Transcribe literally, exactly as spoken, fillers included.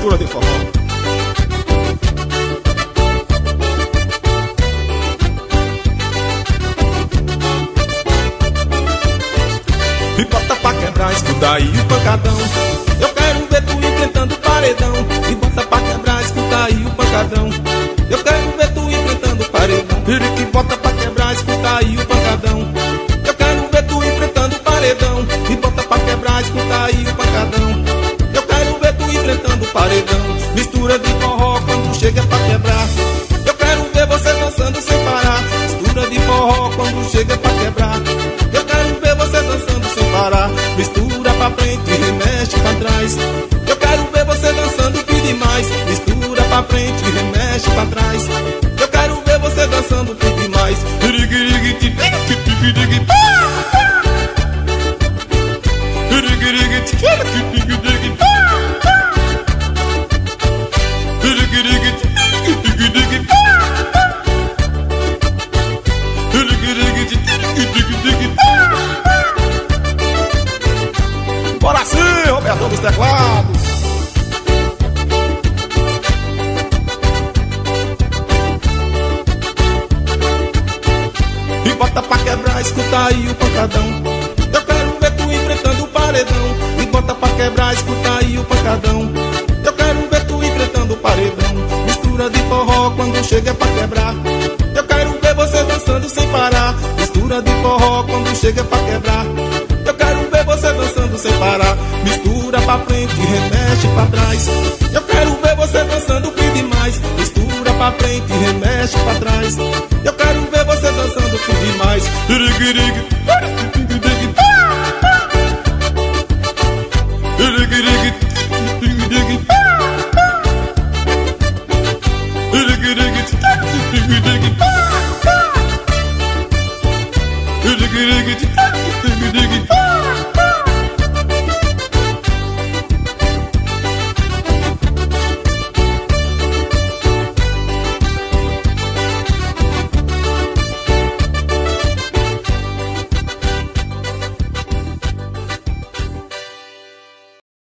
mistura de forró. E bota pra quebrar, escuta aí o pancadão. Eu quero ver tu enfrentando o paredão. E bota pra quebrar, escuta aí o pancadão. Eu quero ver tu enfrentando o paredão. Vira que bota pra quebrar, escuta aí o pancadão. Eu quero ver tu enfrentando o paredão. E bota pra quebrar, escuta aí o pancadão. Eu quero ver tu enfrentando o paredão. Mistura de forró quando chega pra quebrar. Eu quero ver você dançando sem parar. Mistura de forró quando chega pra quebrar. Eu quero ver você dançando sem parar. Mistura pra frente e remexe pra trás. Eu quero ver você dançando que demais. Mistura pra frente e remexe pra trás. Eu quero ver você dançando que demais. Bora sim, Roberto dos teclados. E bota pra quebrar, escuta aí o pancadão. Eu quero ver tu enfrentando o paredão. E bota pra quebrar, escuta aí o pancadão. Eu quero ver tu enfrentando o paredão. Mistura de forró quando chega pra quebrar. Eu quero ver você dançando sem parar. Mistura de forró quando chega pra quebrar. Eu quero ver você dançando sem parar. Mistura pra frente e remexe pra trás. Eu quero ver você dançando que demais. Mistura pra frente e remexe pra trás. Eu quero ver você dançando que demais. Dig